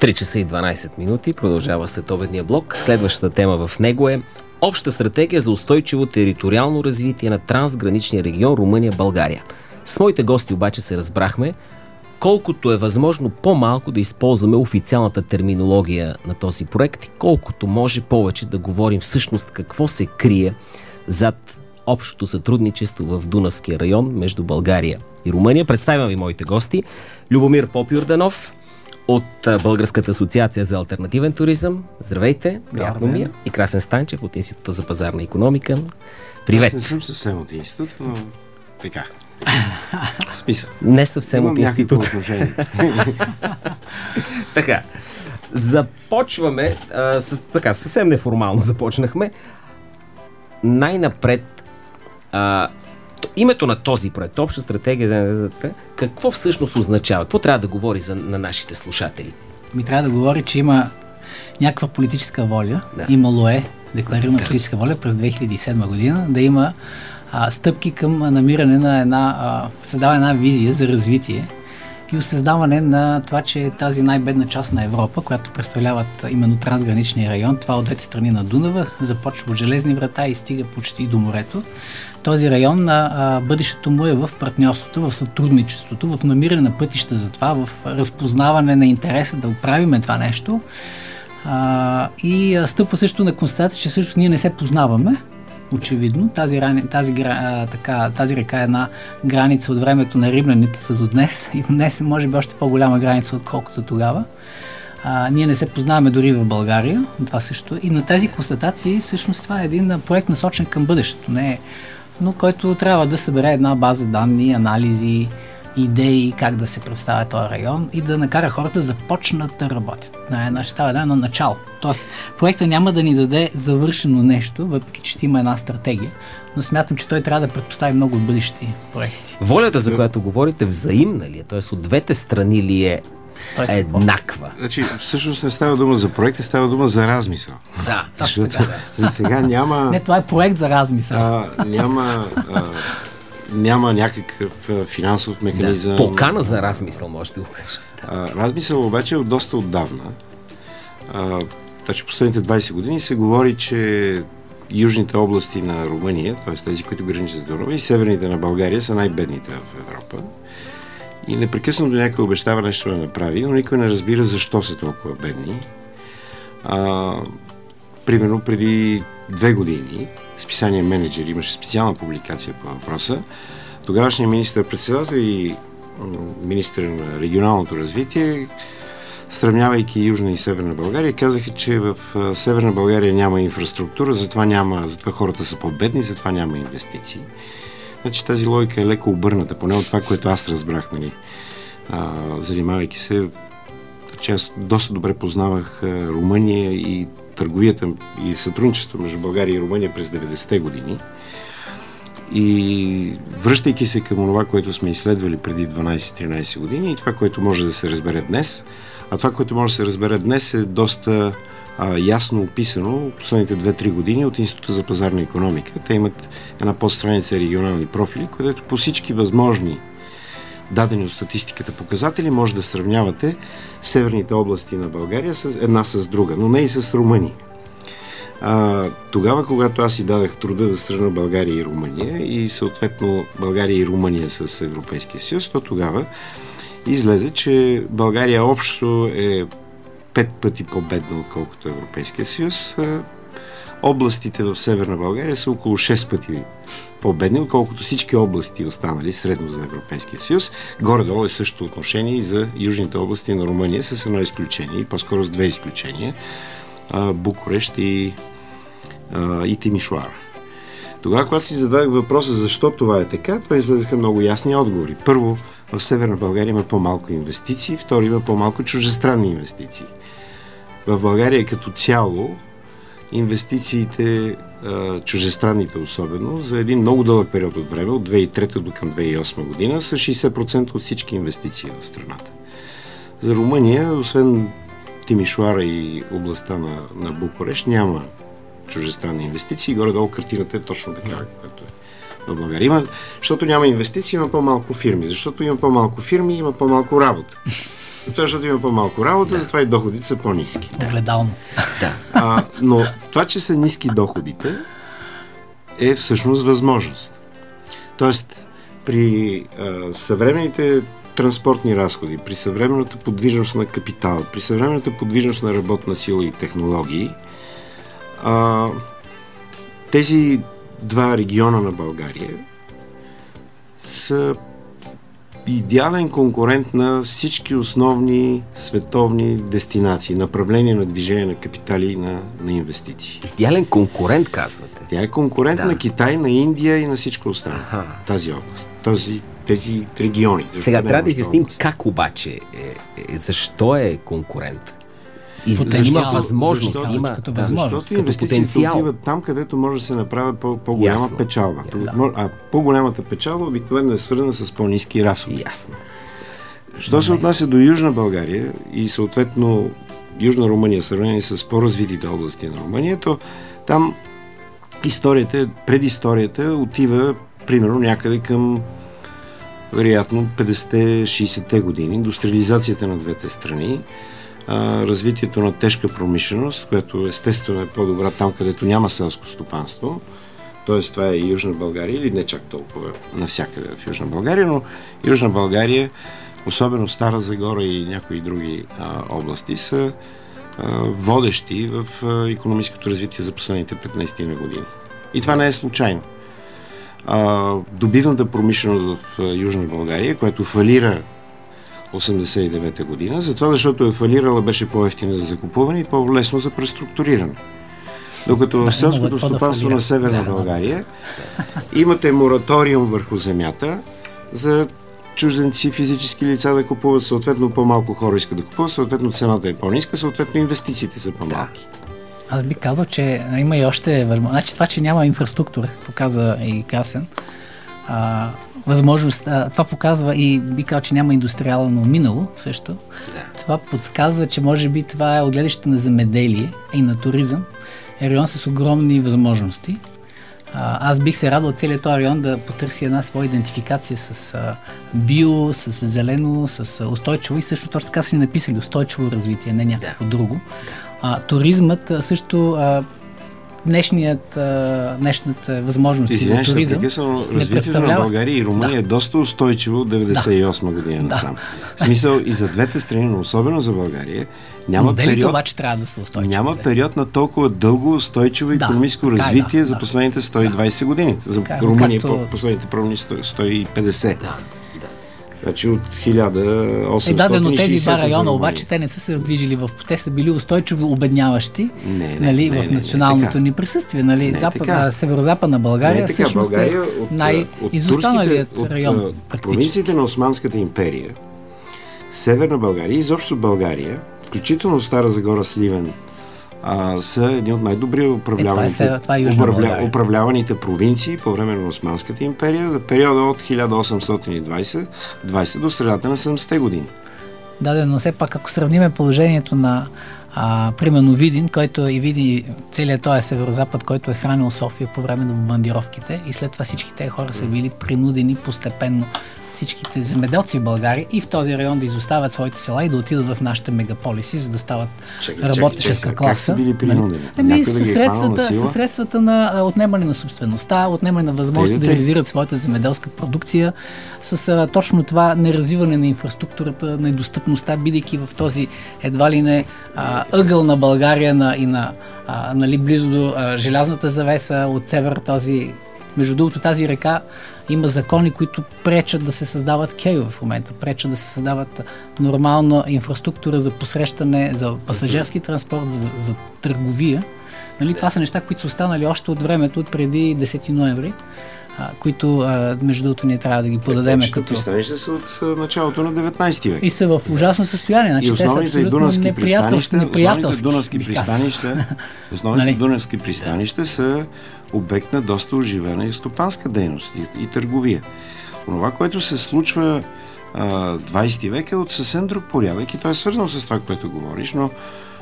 3 часа и 12 минути. Продължава следобедния блок. Следващата тема в него е обща стратегия за устойчиво териториално развитие на трансграничния регион Румъния-България. С моите гости обаче се разбрахме колкото е възможно по-малко да използваме официалната терминология на този проект и колкото може повече да говорим всъщност какво се крие зад общото сътрудничество в Дунавския район между България и Румъния. Представям ви моите гости. Любомир Попюрданов от Българската асоциация за алтернативен туризъм. Здравейте, приятно ми е. И Красен Станчев от Института за пазарна икономика. Привет. Аз не съм съвсем от института, но така. Смисъл. Не съвсем от института. Така. Започваме така, съвсем неформално започнахме. Най-напред името на този проект, обща стратегия, какво всъщност означава? Какво трябва да говори на нашите слушатели? Трябва да говори, че има някаква политическа воля. Да. Имало е декларирана политическа воля през 2007 година да има стъпки към намиране на създаване на визия за развитие и осъзнаване на това, че тази най-бедна част на Европа, която представляват именно трансграничния район, това от двете страни на Дунава, започва от железни врата и стига почти до морето. Този район, бъдещето му е в партньорството, в сътрудничеството, в намиране на пътища за това, в разпознаване на интереса да оправиме това нещо и стъпва също на констатация, че също ние не се познаваме. Очевидно, тази река е една граница от времето на римляните до днес и днес е може би още по-голяма граница, отколкото тогава. Ние не се познаваме дори в България, това също. И на тези констатации, всъщност това е един проект насочен към бъдещето, но който трябва да събере една база данни, анализи, идеи как да се представя този район и да накара хората да започнат да работят. Ще става едно начало. Тоест, проектът няма да ни даде завършено нещо, въпреки че ще има една стратегия, но смятам, че той трябва да предпостави много от бъдещи проекти. Волята, за която говорите, взаимна ли е? Тоест, от двете страни ли е еднаква? Значи, всъщност не става дума за проект, става дума за размисъл. Да, защото за сега няма... Не, това е проект за размисъл. Няма някакъв финансов механизъм. Покана за размисъл, може да го кажа. Размисъл обаче е доста отдавна. Последните 20 години се говори, че южните области на Румъния, т.е. тези, които граничат с Дунава, и северните на България са най-бедните в Европа. И непрекъснато някой обещава нещо да направи, но никой не разбира защо са толкова бедни. Примерно преди 2 години списание Менеджер имаше специална публикация по въпроса. Тогавашният министър-председател и министър на регионалното развитие, сравнявайки Южна и Северна България, казаха, че в Северна България няма инфраструктура, затова хората са по-бедни, затова няма инвестиции. Значи тази логика е леко обърната, поне от това, което аз разбрах, занимавайки се, че аз доста добре познавах Румъния и търговията и сътрудничество между България и Румъния през 90-те години. И връщайки се към това, което сме изследвали преди 12-13 години и това, което може да се разбере днес, а това, което може да се разбере днес е доста ясно описано последните 2-3 години от Института за пазарна икономика. Те имат една подстраница регионални профили, където по всички възможни дадени от статистиката показатели може да сравнявате северните области на България една с друга, но не и с Румъния. Тогава, когато аз си дадах труда да сравня България и Румъния и съответно България и Румъния с Европейския съюз, то тогава излезе, че България общо е 5 пъти по-бедна, отколкото Европейския съюз. Областите в Северна България са около 6 пъти по-бедни, отколкото всички области останали средно за Европейския съюз. Горе-долу е същото отношение и за южните области на Румъния с едно изключение, и по-скоро с 2 изключения. Букурещ и Тимишоара. Тогава, когато си зададах въпроса защо това е така, то излезаха много ясни отговори. Първо, в Северна България има по-малко инвестиции, второ, има по-малко чуждестранни инвестиции. В България като цяло инвестициите, чуждестранните особено, за един много дълъг период от време, от 2003 до към 2008 година, са 60% от всички инвестиции в страната. За Румъния, освен Тимишоара и областта на Букурещ, няма чуждестранни инвестиции. Горе-долу картината е точно така, както е в България. Защото няма инвестиции, има по-малко фирми. Защото има по-малко фирми, има по-малко работа. Това, защото има по-малко работа, затова и доходите са по-ниски. Огледално. Но това, че са ниски доходите, е всъщност възможност. Тоест, при съвременните транспортни разходи, при съвременната подвижност на капитал, при съвременната подвижност на работна сила и технологии, тези два региона на България са идеален конкурент на всички основни световни дестинации, направления на движение на капитали и на инвестиции. Идеален конкурент, казвате? Тя е конкурент на Китай, на Индия и на всичко останало. Тази област, тези региони. Сега трябва да изясним как обаче защо е конкурент. Има възможност. Защото инвестициите отиват там, където може да се направи по-голяма печалба. А по-голямата печалба обикновено е свързана с по-ниски разходи. Ясно. Що се отнася до Южна България и съответно Южна Румъния, сравнени с по-развитите области на Румъния, то там предисторията отива примерно някъде към вероятно 50-60-те години, индустриализацията на двете страни, развитието на тежка промишленост, което естествено е по-добра там, където няма селско стопанство. Тоест това е и Южна България, или не чак толкова навсякъде в Южна България, но Южна България, особено Стара Загора и някои други области, са водещи в икономическото развитие за последните 15 години. И това не е случайно. Добивната промишленост в Южна България, която фалира 1989 година, затова защото е фалирала, беше по-евтина за закупуване и по-лесно за преструктуриране. Докато в селското стопанство на Северна България имате мораториум върху земята за чужденци, физически лица да купуват, съответно по-малко хора искат да купуват, съответно цената е по-ниска, съответно инвестициите са по-малки. Аз би казал, че има и още възможност. Значи това, че няма инфраструктура, показа и Красен, възможност, това показва и би казал, че няма индустриално минало също. Това подсказва, че може би това е от гледащите на земеделие и на туризъм. Е район с огромни възможности. Аз бих се радвал целият този район да потърси една своя идентификация с био, с зелено, с устойчиво и също точно така са ни написали устойчиво развитие, не някакво друго. Туризмът също днешната възможности за туризъм. Развитието на България и Румъния е доста устойчиво от 1998 година насам. В смисъл и за двете страни, но особено за България, моделите обаче трябва да са устойчиви. Няма период на толкова дълго устойчиво икономическо развитие за последните 120 години. За Румъния последните 150. Значи от 1860 но тези два района обаче те не са се движили те са били устойчиво обедняващи в националното ни присъствие. Северо-западна България всъщност е най-изостаналият район. От провинциите на Османската империя, Северна България и изобщо България, включително Стара Загора, Сливен, са едни от най-добри управляваните провинции по време на Османската империя за периода от 1820 до средата на 70-те години. Но все пак, ако сравниме положението на примерно Видин, който и види целият този северо-запад, който е хранил София по време на бомбардировките и след това всички тези хора са били принудени постепенно всичките земеделци в България и в този район да изоставят своите села и да отидат в нашите мегаполиси, за да стават работническа класа. Как са били принудени? Със средствата на отнемане на собствеността, отнемане на възможност да реализират своята земеделска продукция, с точно това неразвиване на инфраструктурата, недостъпността, бидейки в този едва ли не ъгъл на България и близо до желязната завеса от север. Между другото, тази река има закони, които пречат да се създават кейове в момента, пречат да се създават нормална инфраструктура за посрещане, за пасажирски транспорт, за търговия. Това са неща, които са останали още от времето, от преди 10 ноември, които, между другото, ние трябва да ги подадем като... Пристанища са от началото на 19 век. И са в ужасно състояние. И основните дунавски пристанища са обект на доста оживена и стопанска дейност и търговия. Онова, което се случва 20 век е от съвсем друг порядък и то е свързано с това, което говориш, но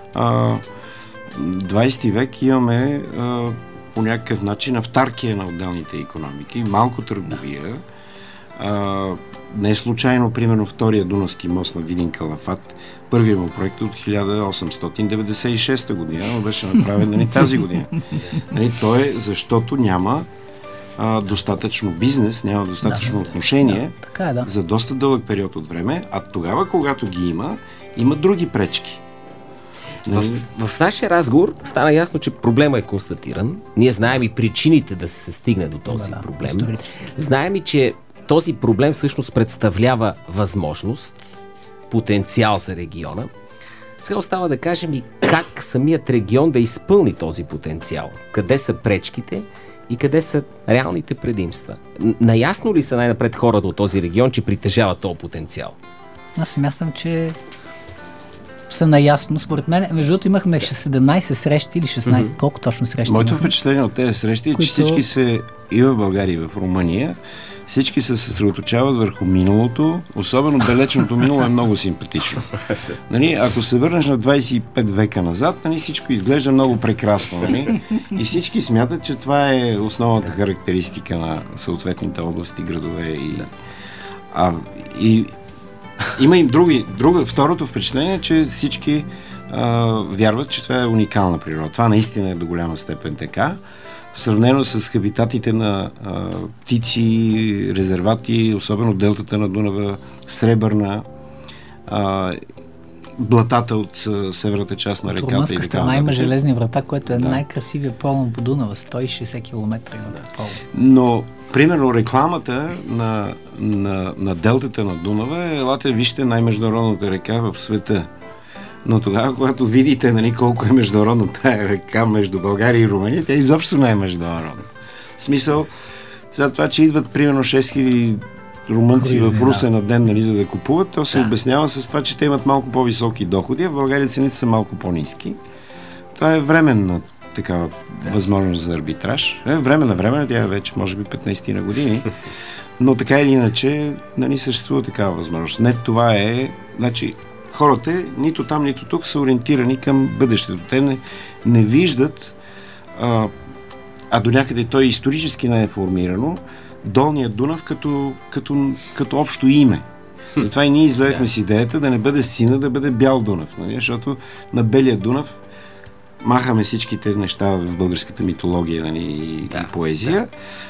20 век имаме по някакъв начин автаркия на отделните икономики, малко търговия, Не е случайно, примерно, втория Дунавски мост на Видин Калафат, първият му проект от 1896 година, но беше направен тази година. То е защото няма достатъчно бизнес, няма достатъчно отношение за доста дълъг период от време, а тогава, когато ги има други пречки. В нашия разговор стана ясно, че проблема е констатиран. Ние знаем и причините да се стигне до този проблем. Знаем и, че този проблем всъщност представлява възможност, потенциал за региона. Сега остава да кажем и как самият регион да изпълни този потенциал. Къде са пречките и къде са реалните предимства. Наясно ли са най-напред хората от този регион, че притежават този потенциал? Аз смятам, че са наясно. Според мен, между другото имахме 17 срещи или 16, колко точно срещи? Моето впечатление от тези срещи е, че всички се и в България, и в Румъния, всички се съсредоточават върху миналото, особено далечното минало е много симпатично. Ако се върнеш на 25 века назад, всичко изглежда много прекрасно. И всички смятат, че това е основната характеристика на съответните области, градове. Има им второто впечатление е, че всички вярват, че това е уникална природа. Това наистина е до голяма степен така. Сравнено с хабитатите на птици, резервати, особено делтата на Дунава, Сребърна, блатата от северната част на реката. От румънска страна има Железни врата, което е най-красивия полон по Дунава, 160 км има полон. Но, примерно, рекламата на делтата на Дунава е: елате, вижте най-международната река в света. Но тогава, когато видите колко е международна тая река между България и Румъния, тя изобщо не е международна. В смисъл, за това, че идват примерно 6000 румънци в Русе на ден, за да купуват, то се обяснява с това, че те имат малко по-високи доходи, а в България цените са малко по-ниски. Това е временна такава възможност за арбитраж. Време на време, тя е вече може би 15 на години, но така или иначе съществува такава възможност. Не, това е... хората нито там, нито тук са ориентирани към бъдещето. Те не виждат, а до някъде той исторически не е формирано, Долния Дунав като общо име. Затова и ние излезахме с идеята да не бъде Сина, да бъде Бял Дунав. Защото на Белия Дунав махаме всичките неща в българската митология и поезия.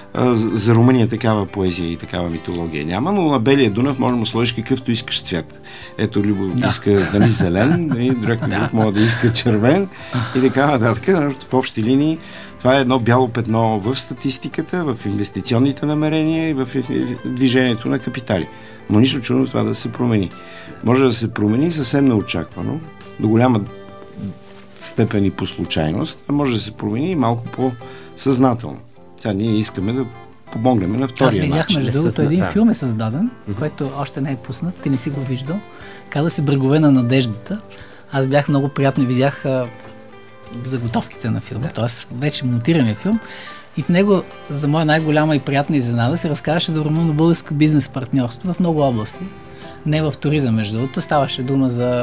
За Румъния такава поезия и такава митология няма, но на Белия Дунав може да му сложиш какъвто искаш цвят. Ето, Любо иска зелен, друг може да иска червен и така нататък. В общи линии това е едно бяло петно в статистиката, в инвестиционните намерения и в движението на капитали. Но нищо чудно това да се промени. Може да се промени съвсем неочаквано, до голяма степен и по случайност, а може да се промени и малко по-съзнателно. Сега ние искаме да помогнем на втория начин. Аз видях, между другото, един филм е създаден, който още не е пуснат, ти не си го виждал. Казва се "Брегове на надеждата". Аз бях много приятно, видях заготовките на филма, т.е. вече монтираме филм. И в него, за моя най-голяма и приятна изненада, се разказваше за румъно-българско бизнес партньорство в много области. Не в туризъм, между другото. Ставаше дума за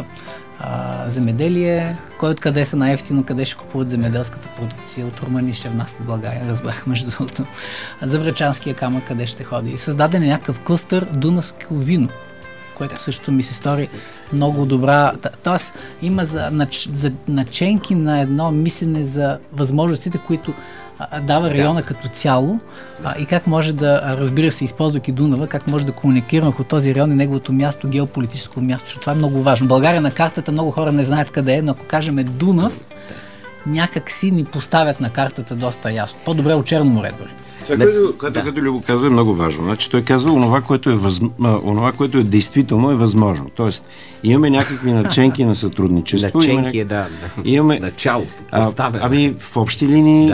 земеделие, кой откъде са най-ефтино, къде ще купуват земеделската продукция, от Румъния ще внасят в България, разбрах между другото. За Врачанския камък къде ще ходи. И създаден е някакъв клъстър Дунавско вино, което също ми се стори много добра. Тоест има за наченки на едно мислене за възможностите, които дава района като цяло и как може да, разбира се, използвайки Дунава, как може да комуникираме от този район и неговото място, геополитическо място, защото това е много важно. България на картата много хора не знаят къде е, но ако кажем Дунав, някак си ни поставят на картата доста ясно. По-добре от Черно море дори. Това, което Любо казва, е много важно. Значи, той казва, онова, което е действително е възможно. Тоест, имаме някакви наченки на сътрудничество. Имаме начало, поставяме. В общи линии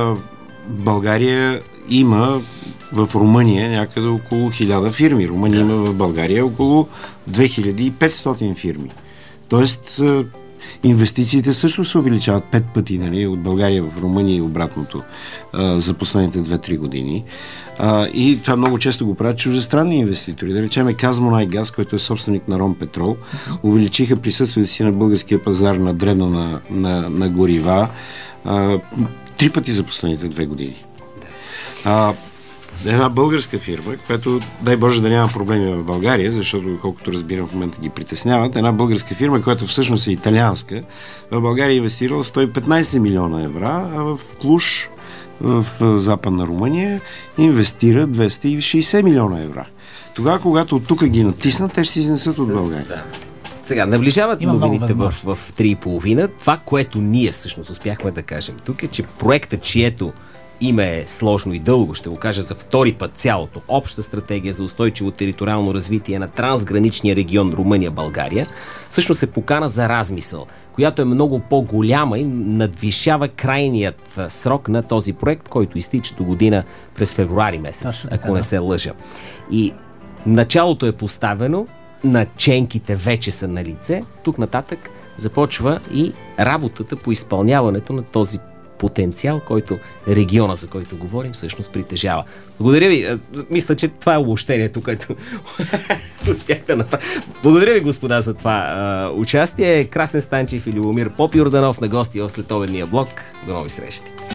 България има в Румъния някъде около 1000 фирми. Румъния има в България около 2500 фирми. Тоест, инвестициите също се увеличават 5 пъти от България в Румъния и обратното за последните 2-3 години. И това много често го правят чуждестранни инвеститори. Да речем Казмунайгаз, който е собственик на Ромпетрол, увеличиха присъствието си на българския пазар на дребно на горива 3 пъти за последните 2 години. една българска фирма, която, дай Боже да няма проблеми в България, защото, колкото разбирам, в момента ги притесняват, една българска фирма, която всъщност е италианска, в България е инвестирала 115 милиона евро, а в Клуш, в Западна Румъния, инвестира 260 милиона евро. Тогава, когато от тук ги натиснат, те ще си изнесат от България. Да. Сега, наближават новините в 3,5. Това, което ние всъщност успяхме да кажем тук е, че проектът, чието име е сложно и дълго, ще го кажа за втори път цялото, обща стратегия за устойчиво териториално развитие на трансграничния регион Румъния-България, всъщност е покана за размисъл, която е много по-голяма и надвишава крайният срок на този проект, който изтича до година през февруари месец, ако не се лъжа. И началото е поставено, наченките вече са на лице, тук нататък започва и работата по изпълняването на този потенциал, който региона, за който говорим, всъщност притежава. Благодаря ви. Мисля, че това е обобщението, което успях да направя. Благодаря ви, господа, за това участие. Красен Станчев и Любомир Попйорданов на гости в следобедния блок. До нови срещи.